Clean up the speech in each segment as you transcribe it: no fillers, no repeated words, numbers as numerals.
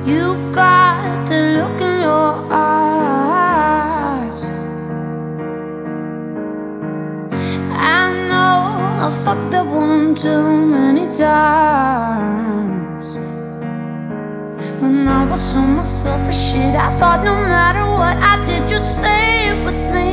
You got the look in your eyes. I know I fucked up one too many times. When I was so myself as shit, I thought no matter what I did, you'd stay with me.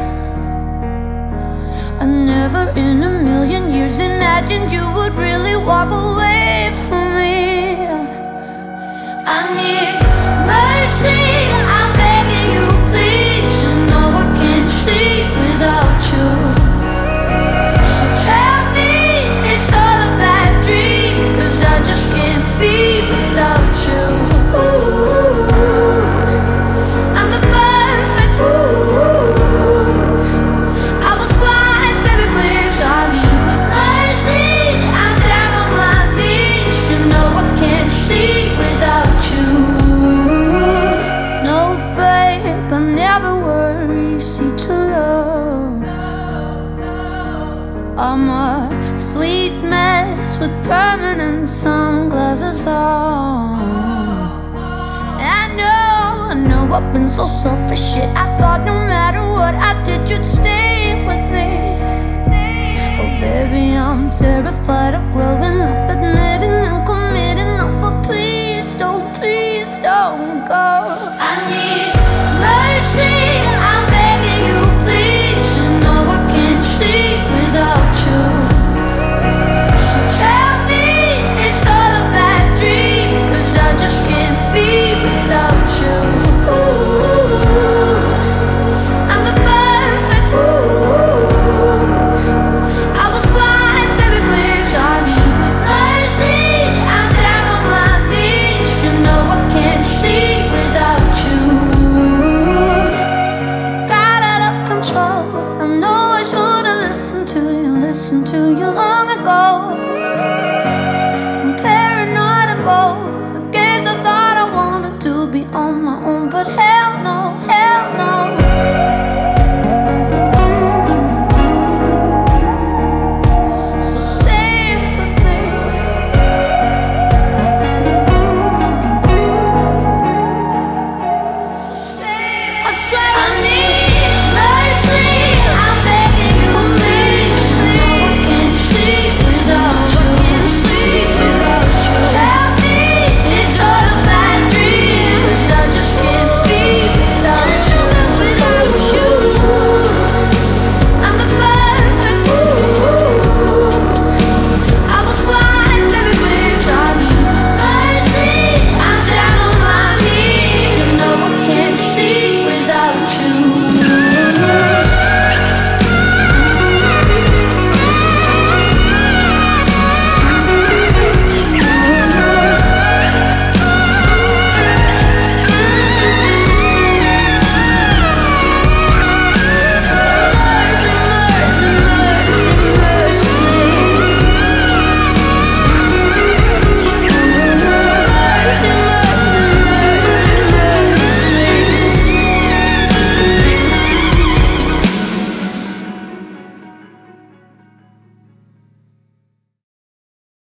I never in a million years imagined you would really walk away from me. I need mercy, I'm begging you, please. You know I can't sleep without you. So tell me it's all a bad dream, 'cause I just can't be without you. Ooh, I'm the perfect fool. I was blind, baby, please. I need mercy, I'm down on my knees. You know I can't sleep without you. No, babe, I never were easy to love. I'm a sweet mess with permanent sunglasses on. I know I've been so selfish, shit. I thought no matter what I did, you'd stay with me. Oh, baby, I'm terrified of growing up, admitting and committing. No, but please don't go.